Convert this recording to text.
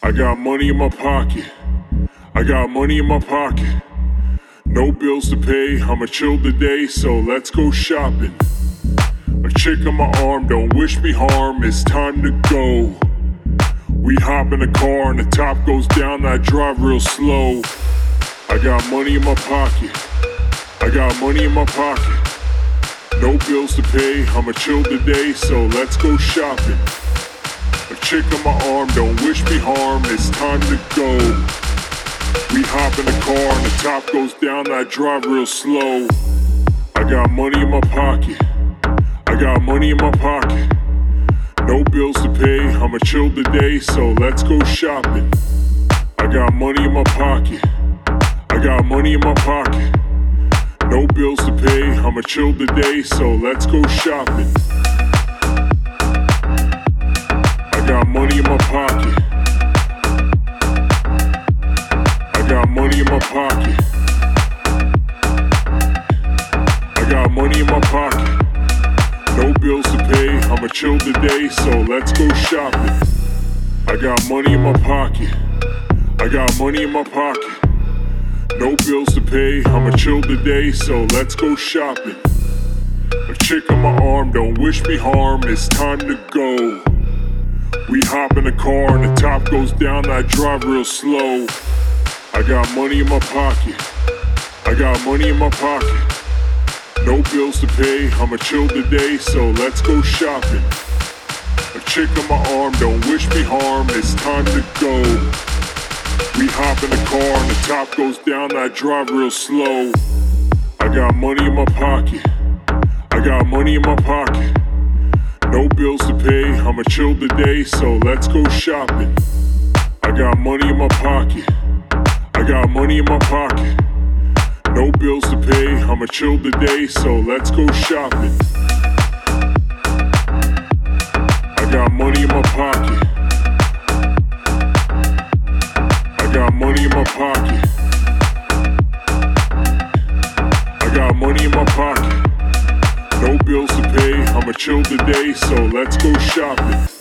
I got money in my pocket. I got money in my pocket. No bills to pay, I'ma chill today, so let's go shopping. A chick on my arm, don't wish me harm, it's time to go. We hop in the car and the top goes down, I drive real slow. I got money in my pocket. I got money in my pocket. No bills to pay, I'ma chill today, so let's go shopping. A chick on my arm, don't wish me harm, it's time to go. We hop in the car and the top goes down, I drive real slow. I got money in my pocket. I got money in my pocket. No bills to pay, I'ma chill today, so let's go shopping. I got money in my pocket. I got money in my pocket. No bills to pay, I'ma chill today, so let's go shopping. I got money in my pocket. I got money in my pocket. I got money in my pocket. No bills to pay, I'ma chill today, so let's go shopping. I got money in my pocket. I got money in my pocket. No bills to pay, I'ma chill today, so let's go shopping. A chick on my arm, don't wish me harm, it's time to go. We hop in the car and the top goes down, I drive real slow. I got money in my pocket. I got money in my pocket. No bills to pay, I'ma chill today, so let's go shopping. A chick on my arm, don't wish me harm, it's time to go. We hop in the car and the top goes down, I drive real slow. I got money in my pocket. I got money in my pocket. No bills to pay, I'ma chill today, so let's go shopping. I got money in my pocket. I got money in my pocket. No bills to pay, I'ma chill today, so let's go shopping. I got money in my pocket. I got money in my pocket. I got money in my pocket. No bills to pay, I'ma chill today, so let's go shopping.